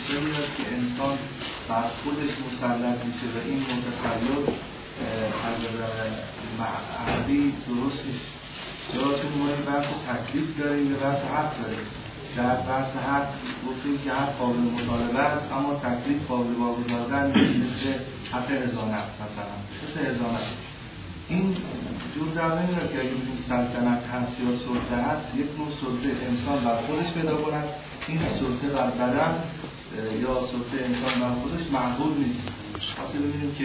قصه میاد که انسان بر خودش مسلط میشه و این متخلف از عربی درستش جاتون مورد بحث تکلیف داریم یا بحث حق داریم. در بحث حق گفتیم که حق قابل مطالبه است اما تکلیف قابل واگذاردن مثل حق ازانت مثلا مثل ازانت. این جور در نمیاد که اگه بودیم سلطنت هست یا سلطه هست یک نوع سلطه انسان بر خودش پیدا کند، این سلطه بر بدن یا سلطه انسان بر خودش معقول نیست. پس ببینیم که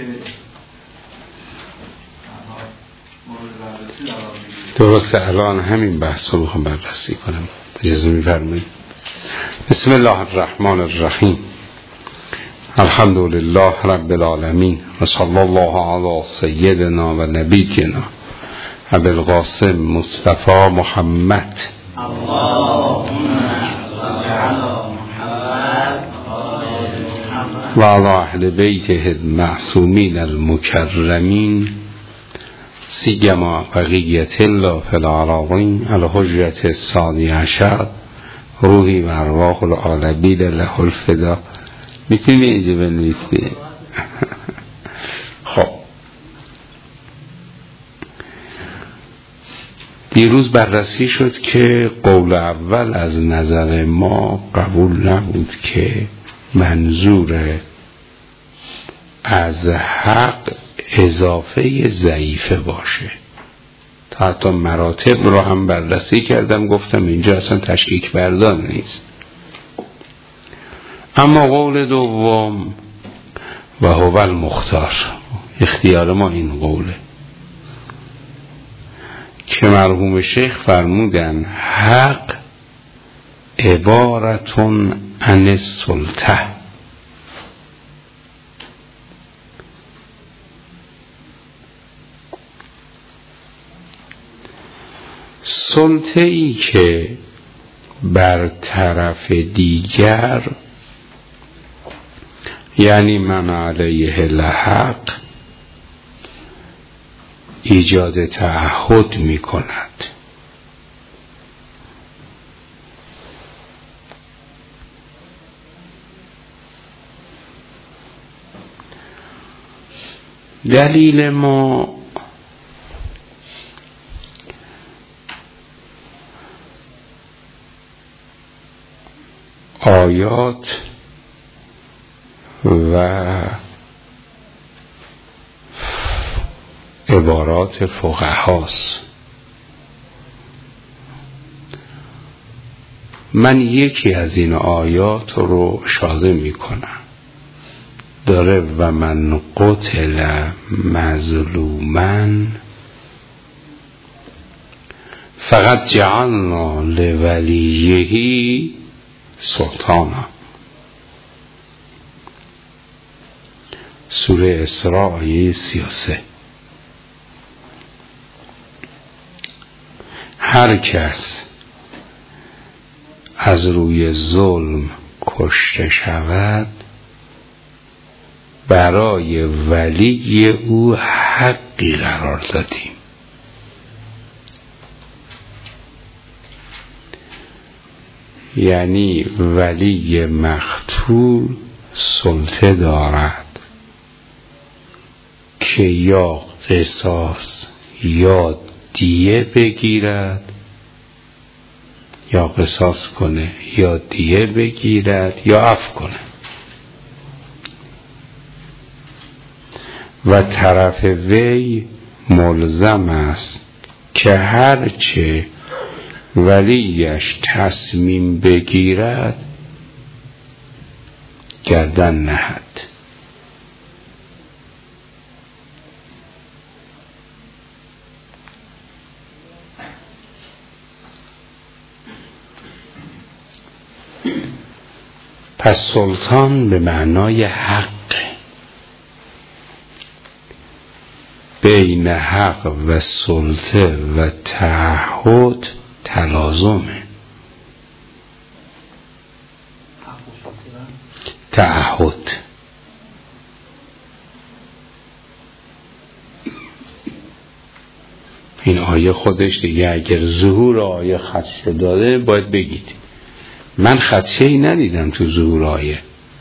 درسته. الان همین بحث رو میخوام بررسی کنم، اجازه میفرمایید. بسم الله الرحمن الرحیم. الحمد لله رب العالمین و صلی الله علی سیدنا و نبینا ابی القاسم مصطفی محمد و علی اهل بیته المعصومین المکرمین سیما بقیت الله فی العراقین الحجة الثانی عشر روحی و ارواح العالمین له الفدا. میتونی اینجا بنویسی؟ خب دیروز بررسی شد که قول اول از نظر ما قبول نبود که منظور از حق اضافه ضعیفه باشه. تا حتی مراتب رو هم بررسی کردم، گفتم اینجا اصلا تشکیک بردار نیست. اما قول دوم و هو المختار، اختیار ما این قوله که مرحوم شیخ فرمودن حق عبارتون عن السلطه، سلطه ای که بر طرف دیگر یعنی من علیه الحق ایجاد تعهد می کند. دلیل ما آیات و عبارات فقهاست. من یکی از این آیات رو اشاره می کنم. داره و من قتل مظلوما فقط جعلنا لولیه سلطانا. سوره اسراء آیه 33. هر کس از روی ظلم کشته شود برای ولی او حقی قرار دادیم. یعنی ولی مقتول سلطه دارد که یا قصاص یا دیه بگیرد، یا قصاص کنه یا دیه بگیرد یا عفو کنه. و طرف وی ملزم است که هرچه ولیش تصمیم بگیرد گردن نهد. پس سلطان به معنای حق، بین حق و سلطه و تعهد تلازمه. تعهد این آیه خودش دیگه اگر ظهور آیه خدشه داره باید بگید. من خدشه ای ندیدم تو ظهور آیه.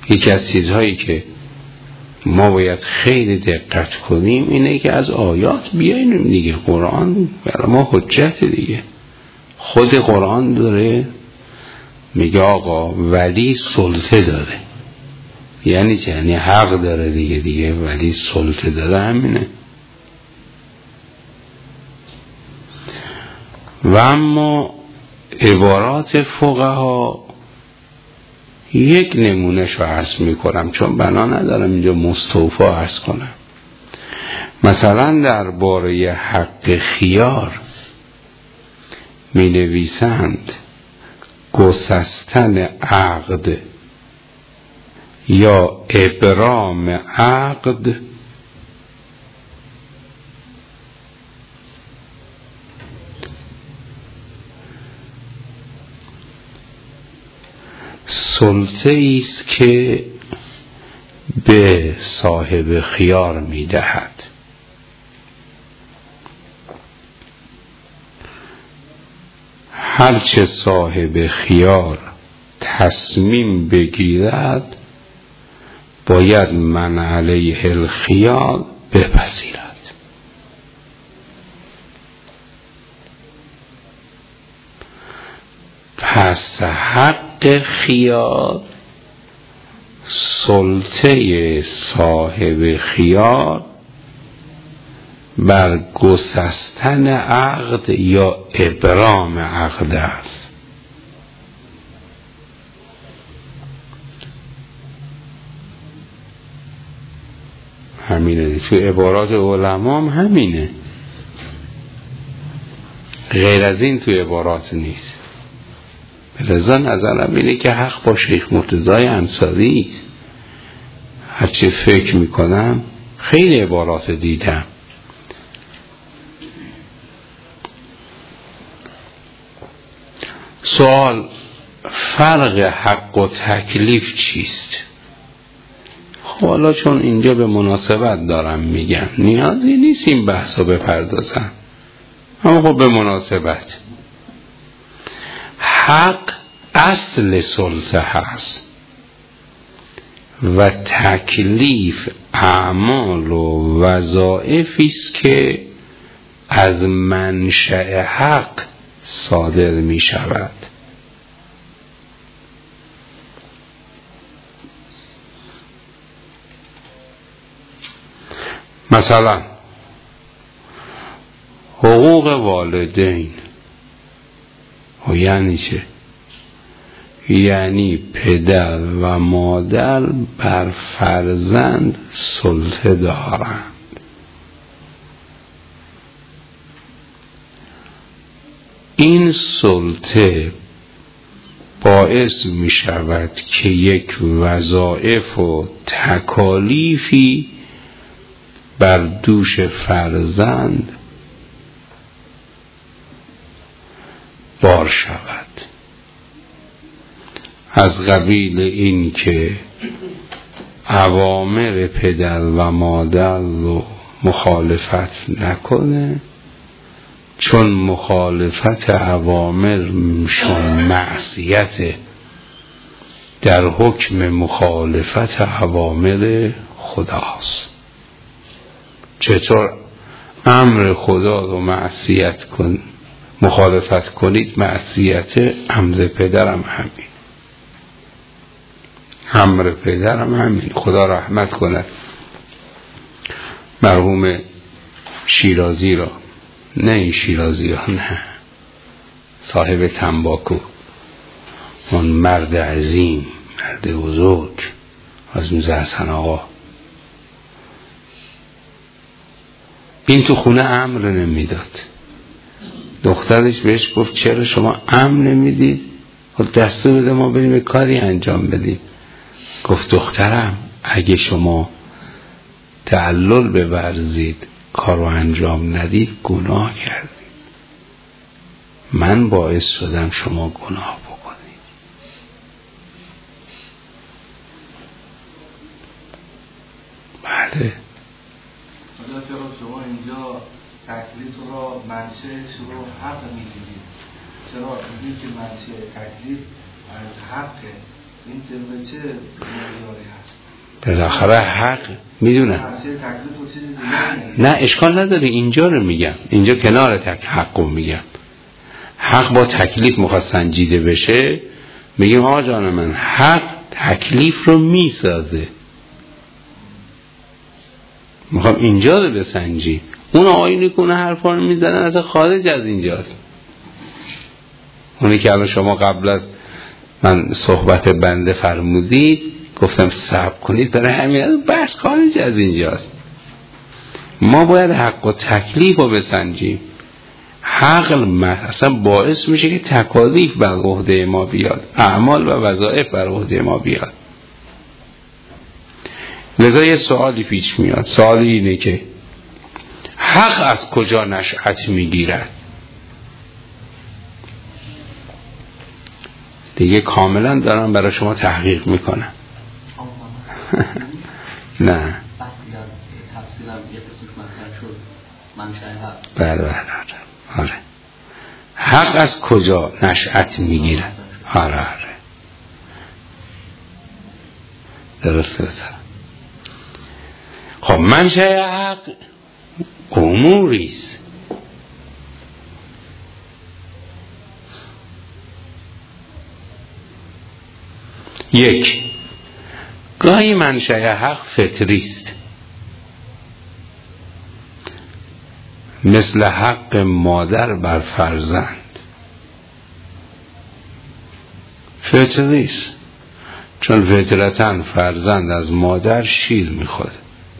یکی از چیزهایی که ما باید خیلی دقت کنیم اینه که از آیات بیاینیم دیگه. قرآن برای ما حجت دیگه. خود قرآن داره میگه آقا ولی سلطه داره، یعنی چه؟ یعنی حق داره دیگه ولی سلطه داره، همینه. و اما عبارات فقها یک نمونهش رو عرض میکنم چون بنا ندارم اینجا مستوفا عرض کنم. مثلا در باره حق خیار می نویسند گسستن عقد یا ابرام عقد سلطه ایست که به صاحب خیار می دهد. هرچه صاحب خیار تصمیم بگیرد باید من علیه الخیار بپذیرد. پس حق خیار سلطه صاحب خیار بر گسستن عقد یا ابرام عقد است. همینه تو عبارات علما هم همینه، غیر از این تو عبارات نیست. لذا نظرم اینه که حق با شیخ مرتضی انصاری است. هرچی فکر میکنم خیلی عبارات دیدم. سوال فرق حق و تکلیف چیست؟ حالا چون اینجا به مناسبت دارم میگم، نیازی نیست این بحثا بپردازم، اما خب به مناسبت. حق اصل سلطه هست و تکلیف اعمال و وظایفی است که از منشأ حق صادر می شود. مثلا حقوق والدین و یعنی چه؟ یعنی پدر و مادر بر فرزند سلطه دارند. این سلطه باعث می شود که یک وظایف و تکالیفی بر دوش فرزند بار شود، از قبیل این که اوامر پدر و مادر رو مخالفت نکنه، چون مخالفت اوامرشون معصیت در حکم مخالفت اوامر خداست. چطور امر خدا رو معصیت کن، مخالفت کنید معصیت، امر پدرم همین، امر پدرم همین. خدا رحمت کند مرحوم شیرازی را، نه این شیرازی ها، نه، صاحب تنباکو، اون مرد عظیم، مرد بزرگ، از میز حسن آقا، این تو خونه امر نمیداد. دخترش بهش گفت چرا شما امر نمیدید؟ خود دستور بده ما بریم کاری انجام بدیم. گفت دخترم اگه شما تعلل بورزید کارو انجام ندید گناه کردید، من باعث شدم شما گناه بکنید. بله. حالا چرا شما اینجا تکلیف رو منشأش رو حق میگیرید؟ چرا میگید که منشأ تکلیف از حقه؟ این طبق چه معیاری هست؟ بالاخره حق میدونم. نه اشکال نداره، اینجا رو میگم، اینجا کنار حق رو میگم. حق با تکلیف میخواد سنجیده بشه، میگیم آقا جان من حق تکلیف رو میسازه، میخوام اینجا رو بسنجی. اون آیینی کنه حرفا رو میزنه از خارج از اینجاست. اونی که الان شما قبل از من صحبت بنده فرمودید گفتم صبر کنید، برای همین بحث خارج از اینجاست. ما باید حق و تکلیف رو بسنجیم. حق اصلا باعث میشه که تکالیف بر عهده ما بیاد، اعمال و وظایف بر عهده ما بیاد. لذا یه سوالی پیش میاد. سوالی اینه که حق از کجا نشأت میگیرد؟ دیگه کاملا دارم برای شما تحقیق میکنم. نه بله آره. حق از کجا نشأت میگیرد؟ آره درسته. خب منشأ حق اموریست. یک، گاهی منشأ حق فطریست، مثل حق مادر بر فرزند. فطریست، چون فطرتاً فرزند از مادر شیر میخوره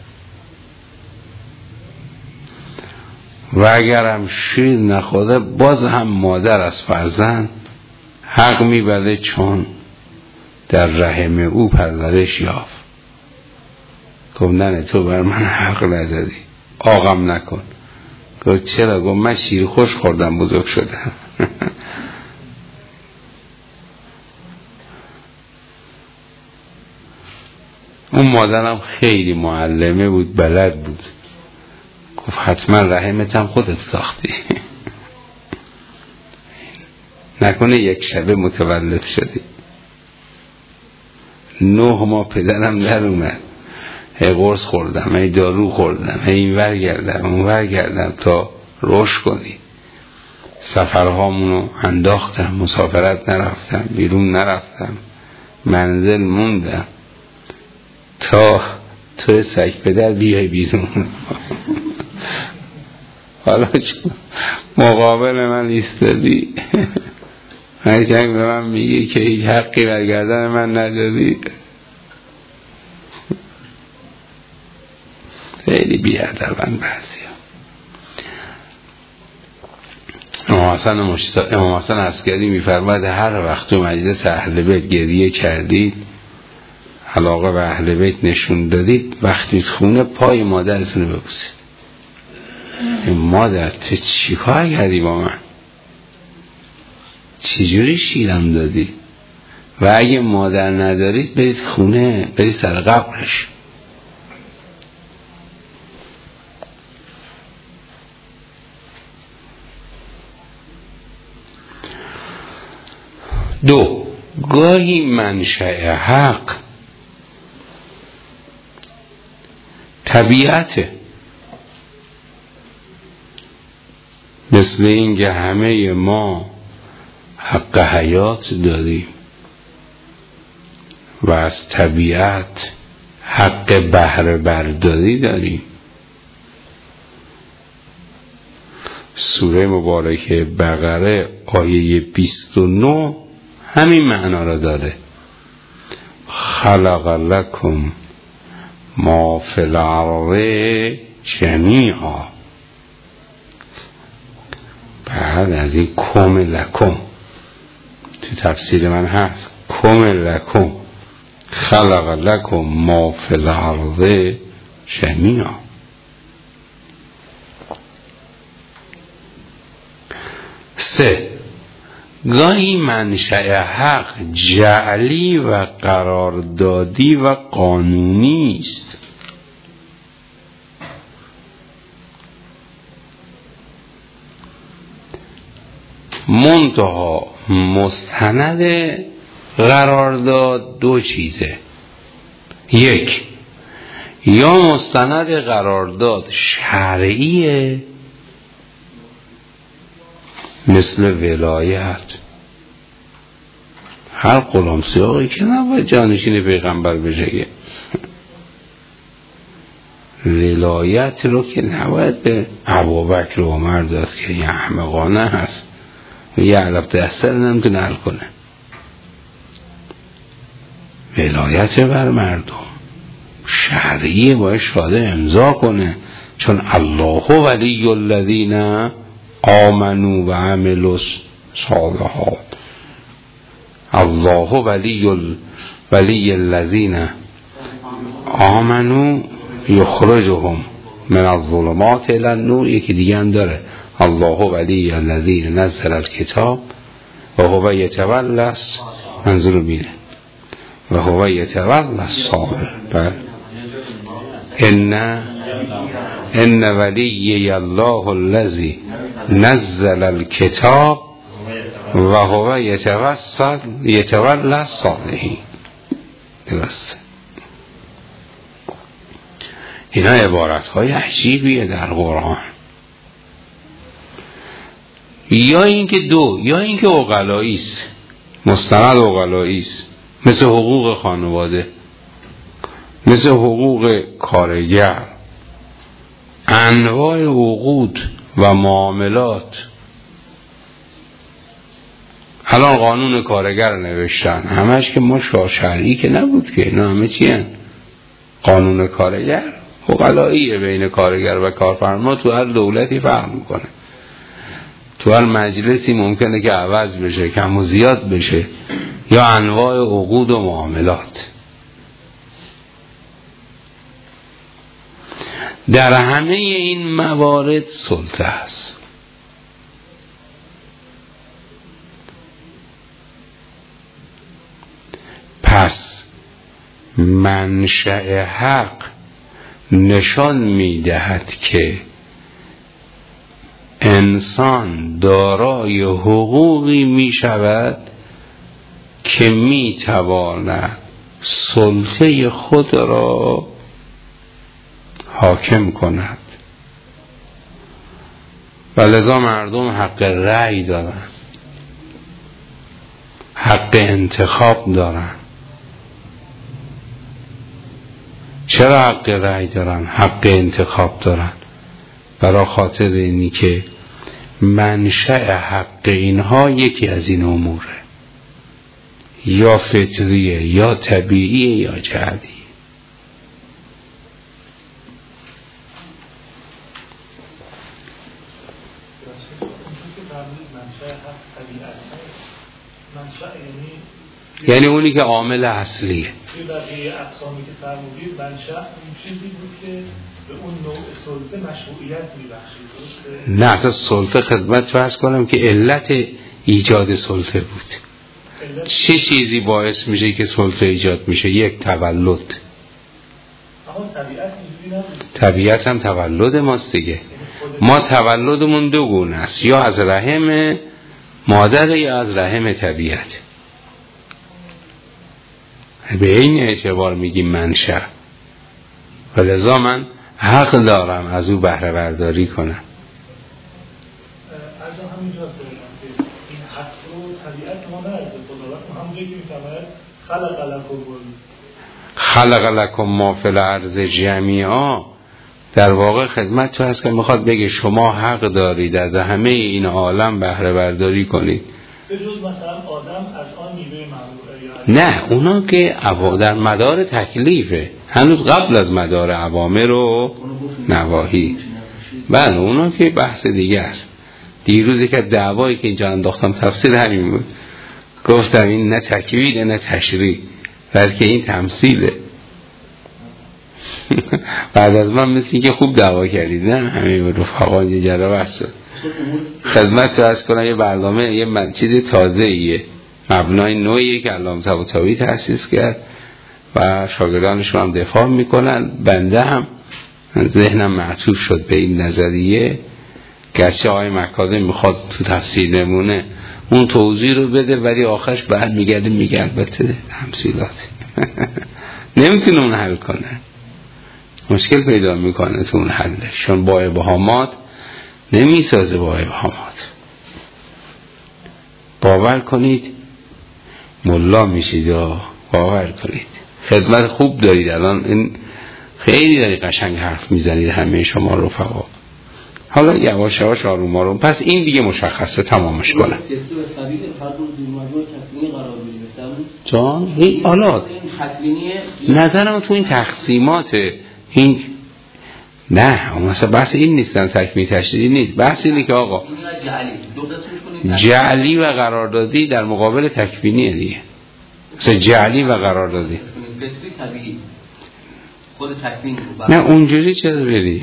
و اگرم شیر نخوره باز هم مادر از فرزند حق میبره، چون در رحم او پرورش یافت. گفت نه تو بر من حق نداری، آقم نکن. گفت چرا؟ گفت من شیر خوش خوردم بزرگ شدم. اون مادرم خیلی معلمه بود، بلد بود. گفت حتما رحمتم خودت ساختی. نکنه یک شبه متولد شدی. 9 ماه پدرم در اومد، هی قرص خوردم، هی دارو خوردم، هی این ور گردم اون ور گردم تا رشد کنی. سفرهامونو انداختم، مسافرت نرفتم، بیرون نرفتم، منزل موندم تا تو سگ پدر بیای بیرون. حالا چون مقابل من ایستادی هرچند به من میگی که هیچ حقی بر گردن من نداری. خیلی بی‌ادبن بعضیا. امام حسن عسکری میفرماید هر وقت تو مجلس اهل بیت گریه کردید، علاقه به اهل بیت نشون دادید، وقتی خونه پای مادرتون رو ببوسید. مادر تو چی کار کردی با من؟ چجوری شیرم دادی؟ و اگه مادر ندارید برید خونه، برید سر قبرش. دو، گاهی منشأ حق طبیعته، مثل اینکه همه ما حق حیات داریم و از طبیعت حق بهره برداری داریم. سوره مبارکه بقره آیه 29 همین معنا را داره. خلق لکم ما فی الارض جمیعا. بعد از این کم لکم تو تفسیر من هست، کم لکم خلق لکم ما فی الارض جمیعا. سه، گاهی منشأ حق جعلی و قراردادی و قانونی است. منتها مستند قرارداد دو چیزه. یک، یا مستند قرارداد شرعیه مثل ولایت. هر غلام سیاقی که نباید جانشین پیغمبر بشه. ولایت رو که نباید به ابوبکر و عمر داد که یه احمقانه هست و یه علف دستر نمیتونه حل کنه. ولایت بر مردم شرعیه، باید شاده امضا کنه، چون الله ولی الذین آمنوا و عملوا الصالحات. الله ولی الذین آمنوا یخرجهم من الظلمات الی النور. یکی دیگه هم داره، الله ولی الذین نزل الکتاب و هو یتولی منظور میره و هو یتولی الصالحین. ان ولی الله الذی نزل الکتاب و هو یتولی الصالحین. درسته. اینا عبارت های عجیبیه در قرآن. یا اینکه عقلایی است، مستند عقلایی است، مثل حقوق خانواده، مثل حقوق کارگر، انواع عقود و معاملات. الان قانون کارگر نوشتن، همش که ما شرعی که نبود که، اینا همه چی هن؟ قانون کارگر عقلاییه، بین کارگر و کارفرما تو هر دولتی فرق میکنه، تو هر مجلسی ممکنه که عوض بشه، کم و زیاد بشه، یا انواع عقود و معاملات. در همه این موارد سلطه است. پس منشأ حق نشان می‌دهد که انسان دارای حقوقی می‌شود که می‌تواند سلطه خود را حاکم کند و لذا مردم حق رأی دارند، حق انتخاب دارند. چرا حق رأی دارن؟ حق انتخاب دارن برای خاطر اینی که منشأ حق اینها یکی از این اموره، یا فطریه یا طبیعیه یا جهلیه. یعنی اونی که عامل اصلیه. بقیه اقسامی که فرمودید منشأ اون چیزی بود که به اون نوع سلطه مشروعیت می‌بخشید. نه، اصلا سلطه خدمت فرض کنم که علت ایجاد سلطه بود. چه چیزی باعث میشه که سلطه ایجاد میشه؟ یک، تولد. طبیعت هم تولد ماست دیگه. ما تولدمون دو گونه است، یا از رحم مادر یا از رحم طبیعت. به این اعتبار میگیم منشأ، و لذا من حق دارم از او بهره برداری کنم. از همینجا دارم که این حق رو طبیعت ما نداره، خداوند همونجایی که میفرماید خلق لکم ما فی الارض جمیعا، در واقع خدمت تو هست که میخواد بگه شما حق دارید از همه این عالم بهره برداری کنید، به جز مثلا آدم از آن میوه ممنوعه. نه، اونا که در مدار تکلیفه، هنوز قبل از مدار اوامر و نواهی. بله، اونا که بحث دیگه است. دیروزی که دعوایی که اینجا انداختم تفسیر همین بود، گفتم این نه تکویل نه تشریع، بلکه این تمثیله. بعد از من مثل این که خوب دعوا کردید، نه همین رفقان یه جره بحث خدمت تو از کنم. یه برنامه یه چیز تازه ایه، مبنای نوعیه که علامه طباطبایی تأسیس کرد و شاگردانشون هم دفاع میکنن. بنده هم ذهنم معطوف شد به این نظریه، گرچه آقای مکادم میخواد تو تفسیر نمونه اون توضیح رو بده ولی آخرش برمیگرده میگه البته تمثیلات. نمیتونه اون حل کنه، مشکل پیدا میکنه تو اون حلش، چون با ابهامات نمیسازه. با ابهامات باور کنید ملا میشید یا باور کنید خدمت خوب دارید. الان این خیلی دارید قشنگ حرف میزنید همه شما رفقا. حالا یواش یواش آروم آروم. پس این دیگه مشخصه، تمامش کنم. جان حالا نظرم تو این تقسیمات این نه مثلا بحث این نیستن، تکمیل تشریعی نیست. بحث اینه که آقا جعلی و قراردادی در مقابل تکوینیه دیگه. مثلا جعلی و قراردادی نه اونجوری چرا بری؟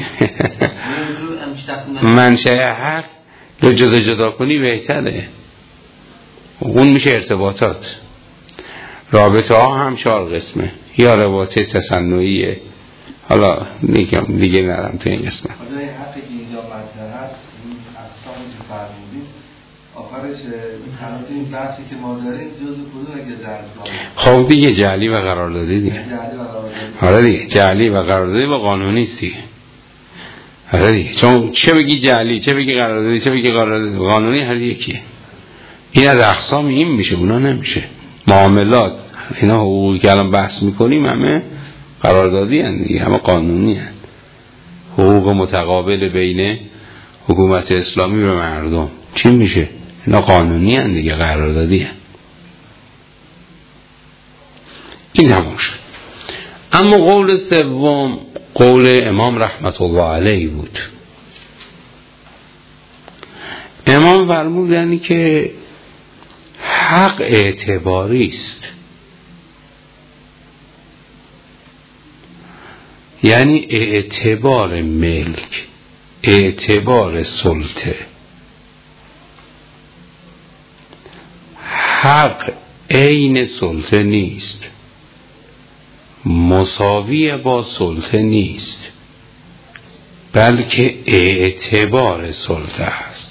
منشأ حق رو جدا کنی بهتره. اون میشه ارتباطات. رابطه ها هم 4 قسمه، یا رابطه تصنعیه، حالا دیگه نرم تو این قسمت. حالا این حقی که اینجا مطرح هست، این اقسامی که فرمودید آخرش این بحثی که ما داریم جزء کدوم اگه ظرف؟ خب دیگه جعلی و قراردادی دیگه. آره دیگه جعلی و قراردادی با قانونی است دیگه. آره دیگه، چون چه بگی جعلی، چه بگی قراردادی، چه بگی قانونی، هر یکیه. این از اقسام این میشه، اونا نمیشه. معاملات اینا حقوقی که الان بحث میکنیم همه قراردادی هستند دیگه، همه قانونی هستند. حقوق متقابل بین حکومت اسلامی و مردم چی میشه؟ اینا قانونی هستند دیگه، قراردادی هستند. این تمام شد. اما قول سوم قول امام رحمت الله علیه بود. امام فرمودن که حق اعتباری است، یعنی اعتبار ملک، اعتبار سلطه. حق عین سلطه نیست، مساوی با سلطه نیست، بلکه اعتبار سلطه است.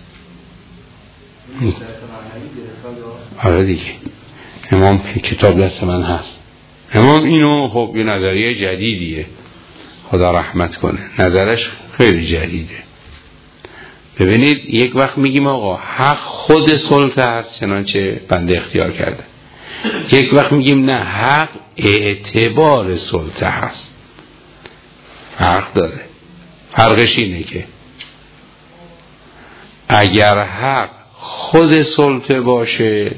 آره دیگه، امام کتاب دست من هست. امام اینو خب یه نظریه جدیدیه، خدا رحمت کنه، نظرش خیلی جدیده. ببینید یک وقت میگیم آقا حق خود سلطه هست چنانچه بنده اختیار کرده، یک وقت میگیم نه حق اعتبار سلطه هست. فرق داره. فرقش اینه که اگر حق خود سلطه باشه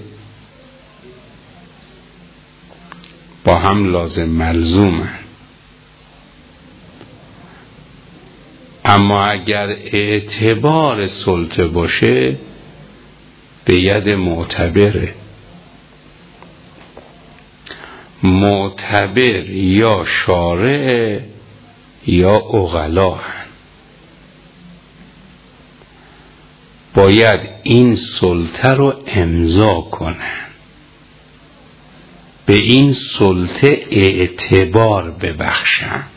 با هم لازم ملزومن، اما اگر اعتبار سلطه باشه به ید معتبره. معتبر یا شارع یا عقلا هن. باید این سلطه رو امضا کنن، به این سلطه اعتبار ببخشند.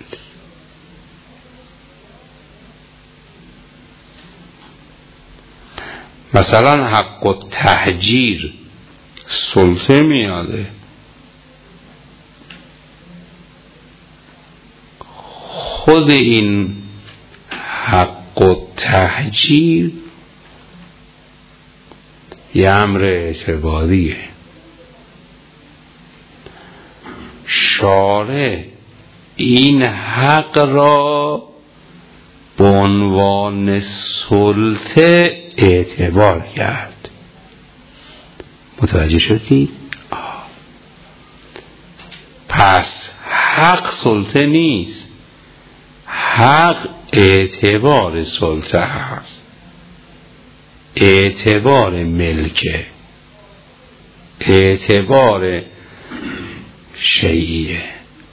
مثلا حق التهجیر سلطه میاده، خود این حق التهجیر یه امر اعتباریه. شارع این حق را به عنوان سلطه اعتبار کرد. متوجه شدید؟ پس حق سلطه نیست، حق اعتبار سلطه هست، اعتبار ملکه، اعتبار شیعیه.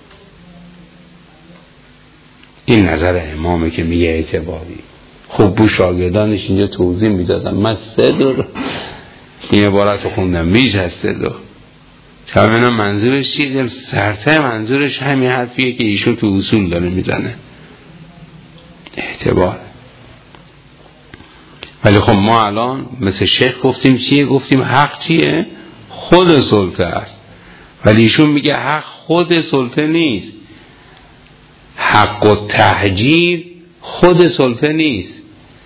این نظر امامه که میگه اعتباری. خب بو شاگردانش اینجا توضیح میدادن. من 3 دور این عبارت رو خوندم، بیش از 3 دور. چون منظورش چیه؟ سرته منظورش همین حرفیه که ایشون تو اصول داره میزنه، اعتبار. ولی خب ما الان مثل شیخ گفتیم چیه؟ گفتیم حق چیه؟ خود سلطه است. ولی ایشون میگه حق خود سلطه نیست، حق و تهجیر خود سلطه نیست.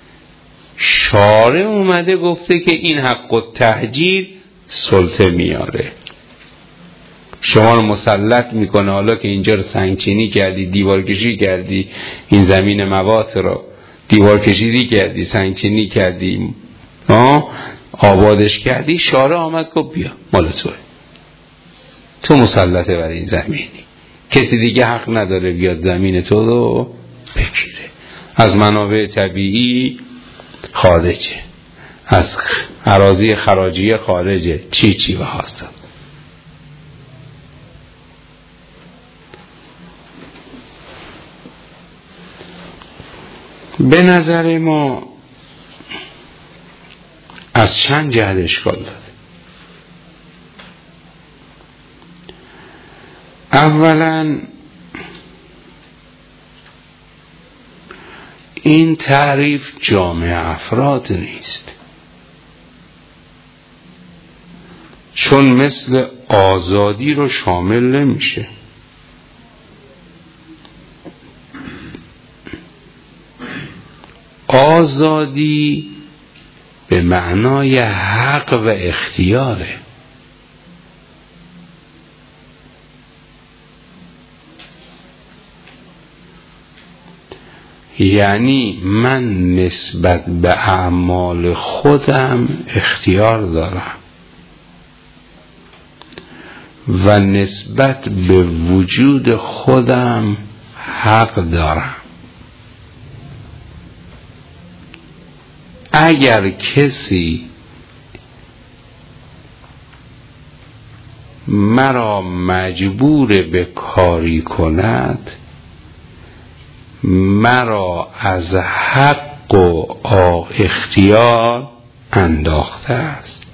شارع اومده گفته که این حق و تهجیر سلطه میاره، شما رو مسلط میکنه. حالا که اینجا رو سنگچینی کردی، دیوار کشی کردی، این زمین موات رو دیوار کشی کردی، سنگچینی کردی، آبادش کردی، شارع آمد گفت بیا مال توه، تو مسلطه بر این زمینی، کسی دیگه حق نداره بیاد زمین تو رو بگیره. از منابع طبیعی خارجه، از اراضی خراجیه خارجه، چی و هاستا. به نظر ما از چند جهت اشکال داره. اولا این تعریف جامع افراد نیست، چون مثل آزادی رو شامل نمیشه. آزادی به معنای حق و اختیاره. یعنی من نسبت به اعمال خودم اختیار دارم و نسبت به وجود خودم حق دارم. اگر کسی مرا مجبور به کاری کند، مرا از حق و اختیار انداخته است.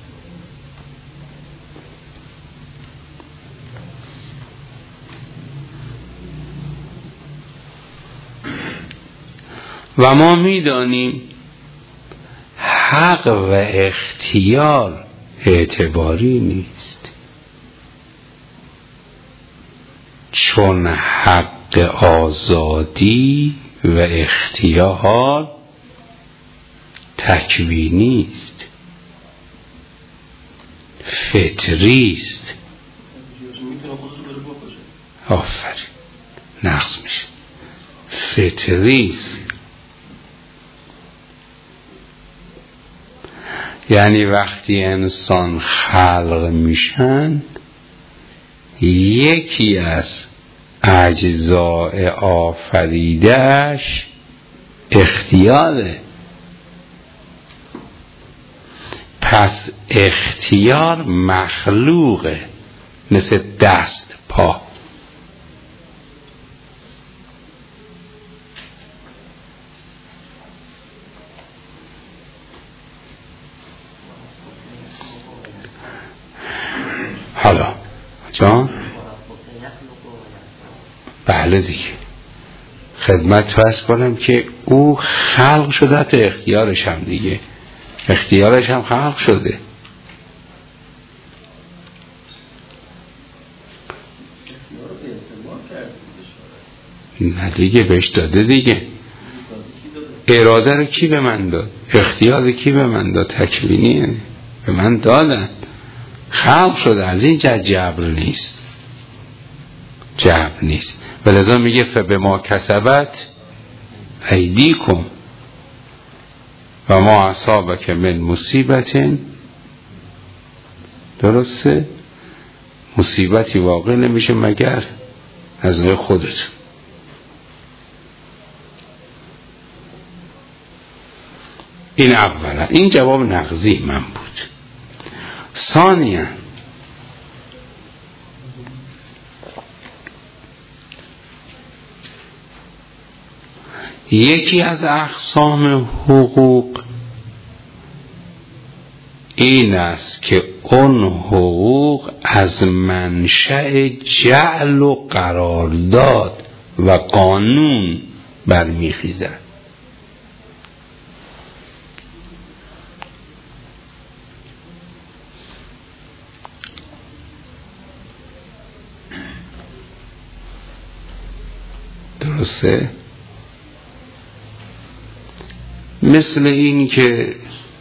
و ما می‌دانیم حق و اختیار اعتباری نیست، چون حق آزادی و اختیار تکوینی است، فطری است. آفرین، نقص میشه، فطری است. یعنی وقتی انسان خلق میشن، یکی از اجزاء آفریدهش اختیاره. پس اختیار مخلوقه، مثل دست، پا. حالا جان بله دیگه، خدمت فرض کنم که او خلق شده، تا اختیارش هم دیگه، اختیارش هم خلق شده. نه دیگه، بهش داده دیگه. اراده رو کی به من داد؟ اختیار رو کی به من داد؟ تکوینیه، به من دادن، خلق شده. از این جبر نیست، جبر نیست. ولذا میگه فبما کسبت ایدیکم و ما اصابک من مصیبت. درسته؟ مصیبتی واقع نمیشه مگر از روی خودت. این اولا، این جواب نقضی من بود. ثانیاً یکی از اقسام حقوق این است که اون حقوق از منشأ جعل و قرارداد و قانون برمیخیزد. درسته؟ مثل این که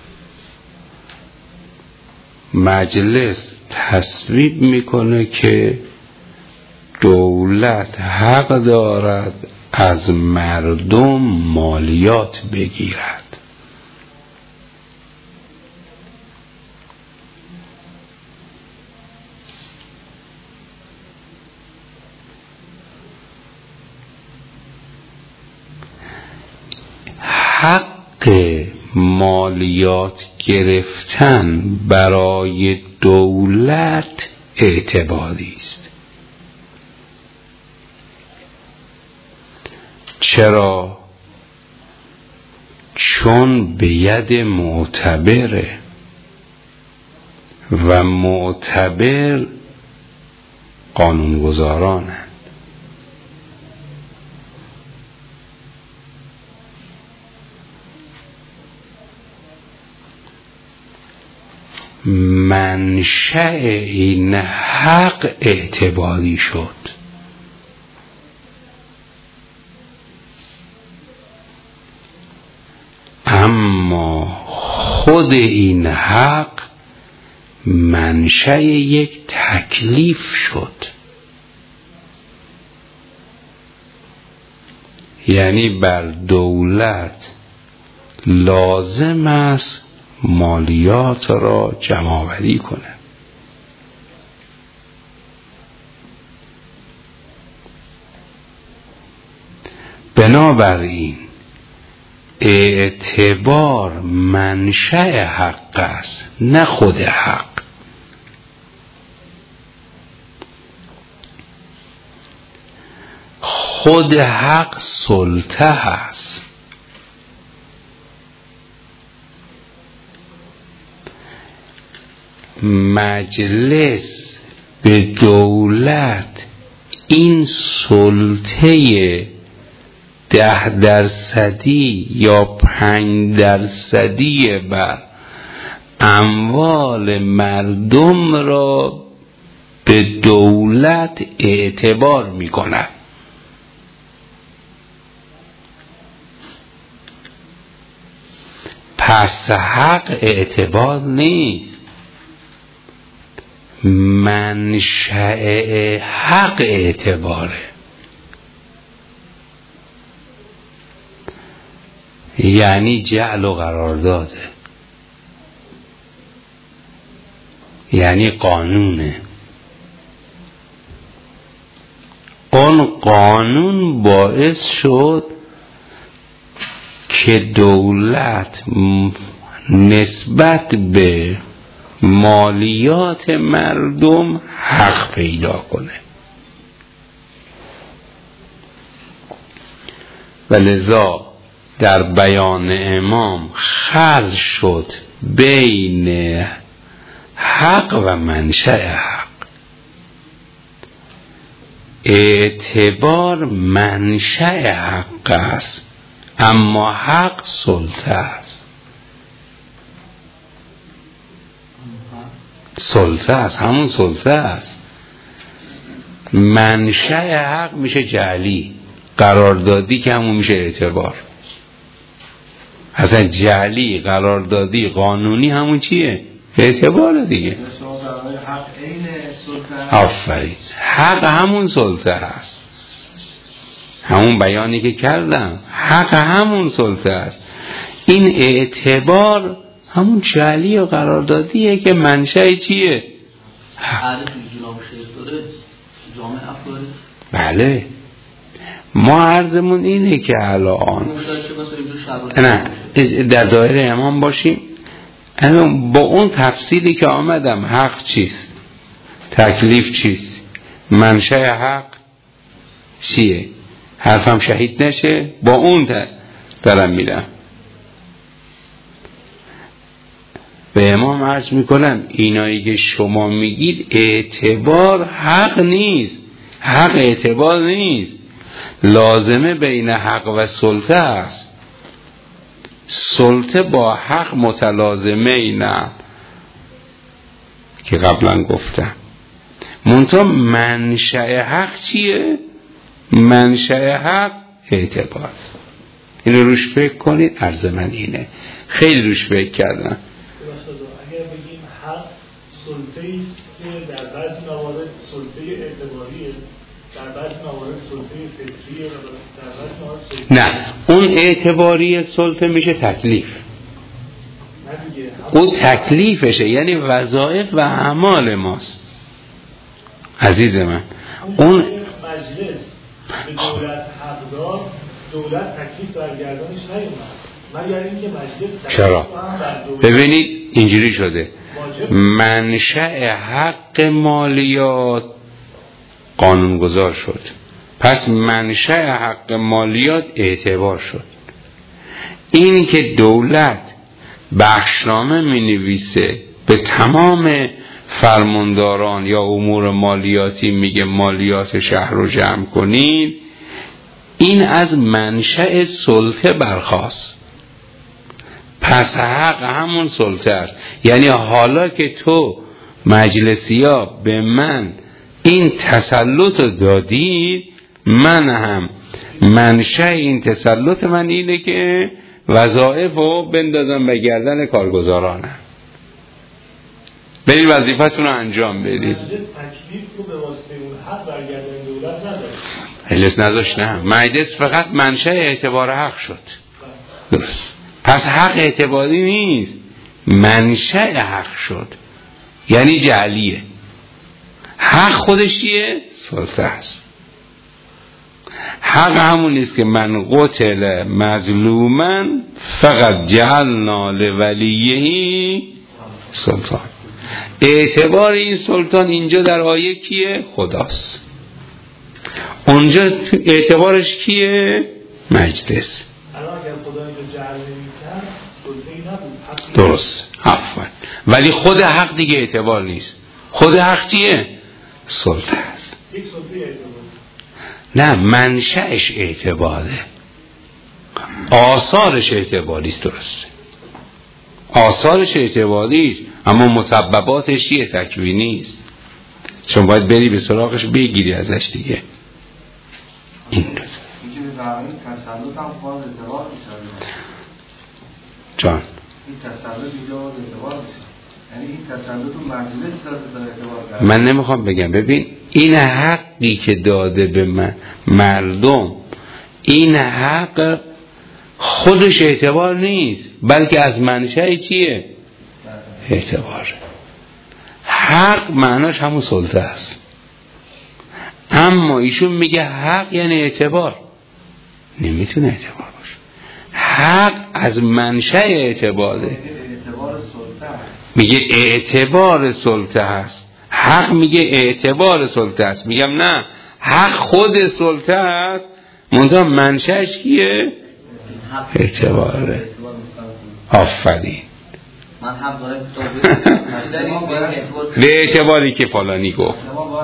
مجلس تصویب میکنه که دولت حق دارد از مردم مالیات بگیرد. حق مالیات گرفتن برای دولت اعتباری است. چرا؟ چون به ید معتبره و معتبر قانونگذارانه. منشأ این حق اعتباری شد. اما خود این حق منشأ یک تکلیف شد. یعنی بر دولت لازم است مالیات را جمع‌آوری کنه. بنابراین اعتبار منشأ حق است، نه خود حق. خود حق سلطه است. مجلس به دولت این سلطه 10% یا 5% بر اموال مردم را به دولت اعتبار می کند. پس حق اعتبار نیست، منشأ حق اعتباره. یعنی جعل و قرارداده، یعنی قانونه. اون قانون باعث شد که دولت نسبت به مالیات مردم حق پیدا کنه و لذا در بیان امام خلط شد بین حق و منشأ حق. اعتبار منشأ حق است، اما حق سلطه است. سلطه است، همون سلطه است. منشأ حق میشه جعلی، قراردادی که همون میشه اعتبار. اصلا جعلی، قراردادی، قانونی همون چیه؟ اعتبار دیگه. آفرین، حق همون سلطه است. همون بیانی که کردم، حق همون سلطه است. این اعتبار همون جعلی و قراردادیه که منشأ چیه؟ بله، ما عرضمون اینه که الان نه در دایره امام باشیم. با اون تفصیلی که آمدم، حق چیست، تکلیف چیست، منشأ حق چیه، حرفم شهید نشه، با اون دارم میرم. به امام عرض میکنم اینایی که شما میگید اعتبار حق نیست، حق اعتبار نیست، لازمه بین حق و سلطه است. سلطه با حق متلازمه اینه که قبلا گفتم. منتها منشأ حق چیه؟ منشأ حق اعتبار. اینو روش فکر کنید. عرض من اینه، خیلی روش فکر کردم. اگر بگیم حق سلطه‌ای است که در بعضی موارد سلطه اعتباریه، در بعضی موارد سلطه فطریه و در بعضی موارد سلطه نه، اون اعتباری سلطه میشه تکلیف. اون تکلیفشه، یعنی وظایف و اعمال ماست عزیز من. اون مجلس به دولت حقدار، دولت تکلیف برگردانش نیومد مگر اینکه مجلس چرا؟ ببینید اینجوری شده، منشأ حق مالیات قانونگذار شد، پس منشأ حق مالیات اعتبار شد. این که دولت بخشنامه می نویسه به تمام فرمانداران یا امور مالیاتی، میگه مالیات شهر رو جمع کنین، این از منشأ سلطه برخاست. پس حق همون سلطه است. یعنی حالا که تو مجلسی ها به من این تسلط رو دادید، من هم منشأ این تسلط من اینه که وظایف رو بندازم به گردن کارگزارانم. برید وظیفتون رو انجام بدید. مجلس تکلیف رو به واسطه اون حق برگردن دولت نداشت. مجلس نذاشت، نه، مجلس فقط منشأ اعتبار حق شد. درست. پس حق اعتباری نیست، منشأ حق شد، یعنی جعلیه. حق خودش چیه؟ سلطه است. حق همون نیست که من قتل مظلوما فقط جعلنا لولیه سلطان. اعتبار این سلطان اینجا در آیه کیه؟ خداست. اونجا اعتبارش کیه؟ مجلس. الان اگر خدا اینجا جعل نمی‌کرد سلطه‌ای نبود. درست، عفوا. ولی خود حق دیگه اعتبار نیست. خود حق چیه؟ سلطه است. یک سلطه اعتبار. نه، منشأش اعتباره، آثارش اعتباری است. درست، آثارش اعتباری است، اما مسبباتش چیه؟ تکوینی است. چون باید بری به سراغش بگیری ازش دیگه. این میگه به معنی تسلط هم خواهد اعتبار میسازه. جان این تسلط اینجا باید اعتبار میسازه، یعنی این تسلط رو مجلس داده تا اعتبار کرده. من نمیخوام بگم، ببین این حقی که داده به مردم، این حق خودش اعتبار نیست، بلکه از منشأ چیه؟ اعتبار. حق معناش همون سلطه است، اما ایشون میگه حق یعنی اعتبار. نمیتونه اعتبار باشه. حق از منشأ اعتباره. اعتبار سلطه است. میگه اعتبار سلطه است. حق میگه اعتبار سلطه است. میگم نه، حق خود سلطه است، منتها منشأش کیه؟ اعتباره. آفرین. من حق دارم به اعتباری که فلانی گفت.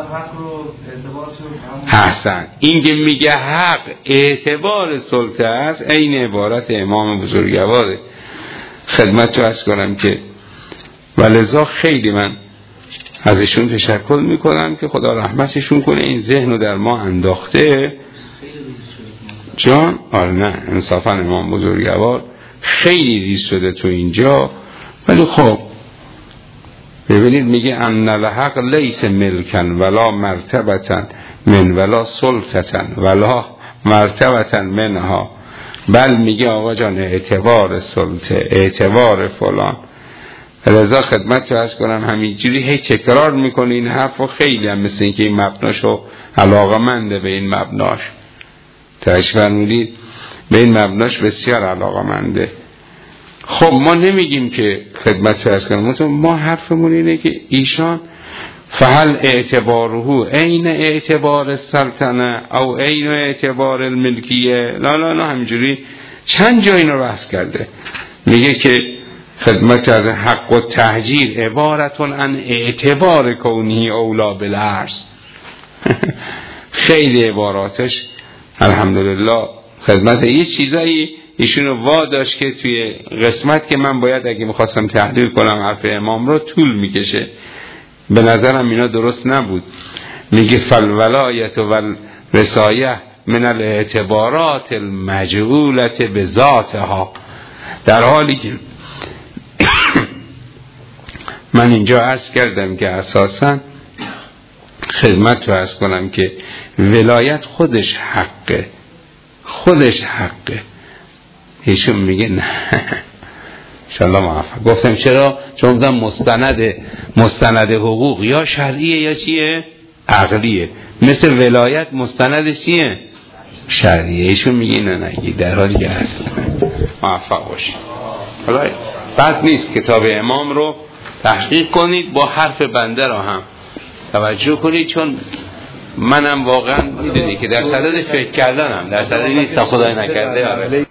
حسن، این که میگه حق اعتبار سلطه است، این عبارت امام بزرگواره. خدمت رو عرض کنم که ولذا خیلی من ازشون تشکر میکنم که خدا رحمتشون کنه، این ذهن رو در ما انداخته. جان آره نه، انصافا امام بزرگوار خیلی ریز شده تو اینجا. ولی خب ببینید میگه ان الحق لیس ملکن ولا مرتبتن من ولا سلطتن ولا مرتبتن منها، بل میگه آقا جان اعتبار سلطه، اعتبار فلان. رضا خدمت رو عرض کنم همینجوری هی تکرار میکنه این حرف و خیلی هم مثل این که این مبناشو علاقمنده به این مبناش. تشریف فرمودید به این مبناش بسیار علاقمنده. خب ما نمیگیم که خدمت رو عرض کنم، ما حرفمون اینه که ایشان فهل اعتباره عین اعتبار السلطنه او عین اعتبار الملکیه. لا همینجوری چند جا اینو بحث کرده. میگه که خدمت از حق و تهجیر عبارتون عن اعتبار کونی اولا بالعرض. خیلی عباراتش الحمدلله خدمت یه چیزایی ایشونو واداشت که توی قسمت که من باید اگه میخواستم تحلیل کنم حرف امام رو طول میکشه. به نظرم اینا درست نبود. میگه فالولایت و رسایه من الاعتبارات المجعولت به ذاتها، در حالی که من اینجا عرض کردم که اساساً خدمت رو عرض کنم که ولایت خودش حقه، ایشون میگه نه انشالله موفق. گفتم چرا؟ چون گفتم مستند حقوق یا شرعیه یا چیه؟ عقلیه. مثل ولایت مستندش چیه؟ شرعیه. ایشون میگه نه نگی، در حالی که هست. موفق باشید. حالا بد نیست کتاب امام رو تحقیق کنید، با حرف بنده را هم توجه کنید، چون منم واقعا میدونی که در صدد فکر کردنم، در صدد نیست خدای نکرده.